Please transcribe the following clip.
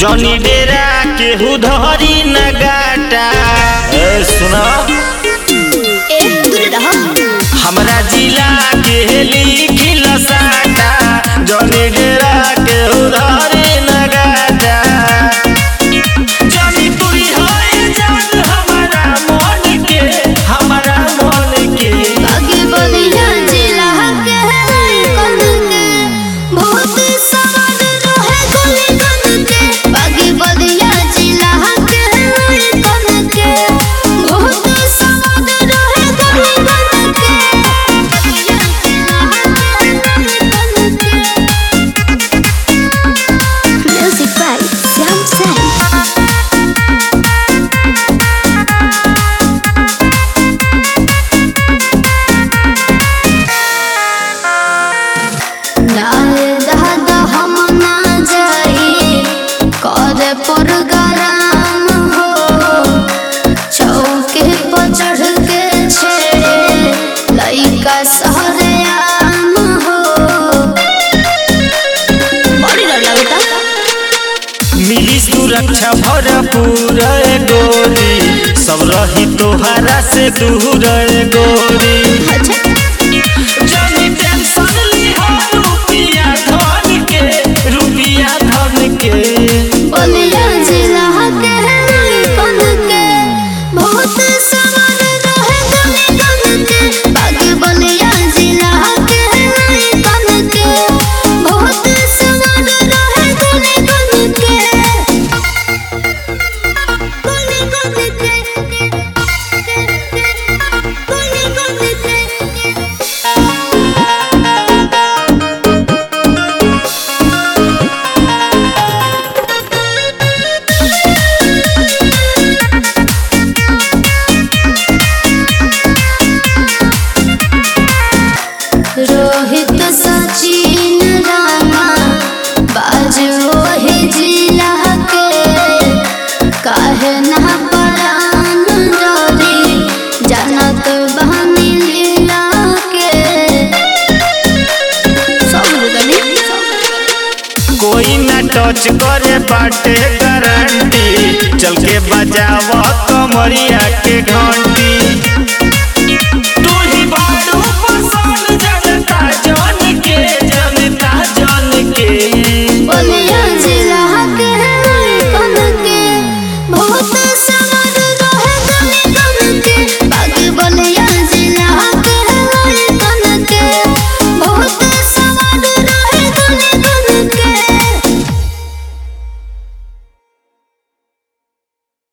जनी डेरा केहू धरी न गाटा। सुना हमरा जिला के लिखिल साटा, जनी डेरा केहू धरी न गाटा। जनी तुरी होए जान हमारा मन के, हमारा मन के। बागी बलिया जिला के कन के बहुत सवाल रहे गली गन के। बागी बलिया जिला के कन के बहुत सवाल रहे गली गन के। बलिया जिला के कन के। म्यूजिक बाय श्याम सैन। हम ना जाई करे प्रोग्राम हो, चौके पर चढ़ के छेड़े लइका सहरयाम हो। बड़ी डर लगता। मिली सुरक्षा भरपूर गोरी, सब रही तोहरा से दूर गोरी। जनी टेंशन लिहा रुपिया धन के, रुपिया धन के। बलिया जिला के कन के बहुत सवाल रहे गली गन के। बागी बलिया जिला के कन के बहुत सवाल रहे गली गन के। गली गन के, गली गन के। रोहित सचिन राणा बाजो ही जिला के, काहे ना परान डरी जानत बहनी लीला के। कोई ना टच करे बाटे गारंटी, चल के बजाव कमरिया के घंटी।